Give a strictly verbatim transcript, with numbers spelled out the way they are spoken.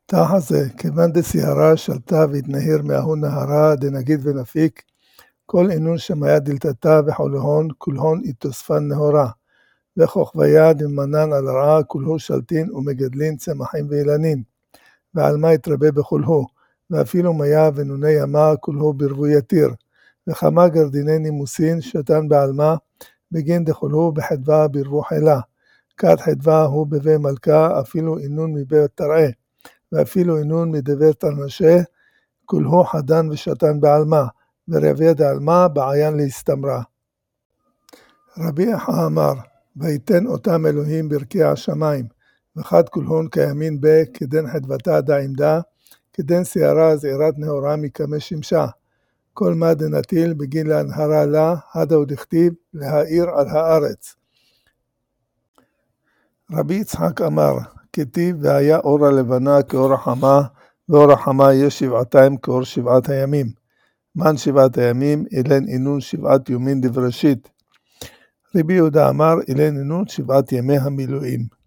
תחה זה, כיוון דסיירה שלטה והתנהיר מההוא נהרה דנגיד ונפיק, כל אינון שמיה דלתתה וחולהון, כולהון התוספן נהורה, וכוכביה דמנן על רעה, כולהו שלטין ומגדלין צמחים ואילנין, ועל מה יתרבה בכולהו, ואפילו מיה ונוני ימה, כולהו ברבו יתיר, וכמה גרדיני נימוסין שתן בעלמה, בגין דכולהו בחדווה ברבו חילה, כת חדווה הוא בבי מלכה, אפילו אינון מבית תרעה, ואפילו אינון מדבר תרנשה, כולהו חדן ושתן בעלמה, ורביה דעלמה בעיין להסתמרה. רבי אחא אמר, ויתן אותם אלוהים ברכי השמיים, וחד כולהון קיימין בה, כדן חדוותה דעמדה, כדן סיירה זעירת נהורה מקמא שמשה, כל מה דנטיל בגין להנהרה לה, הדה ודכתיב להאיר על הארץ. רבי יצחק אמר, כתיב והיה אור הלבנה כאור החמה, ואור החמה יש שבעתיים כאור שבעת הימים. מן שבעת הימים, אילן אינון שבעת יומין דבראשית. רבי יהודה אמר, אילן אינון שבעת ימי המילואים.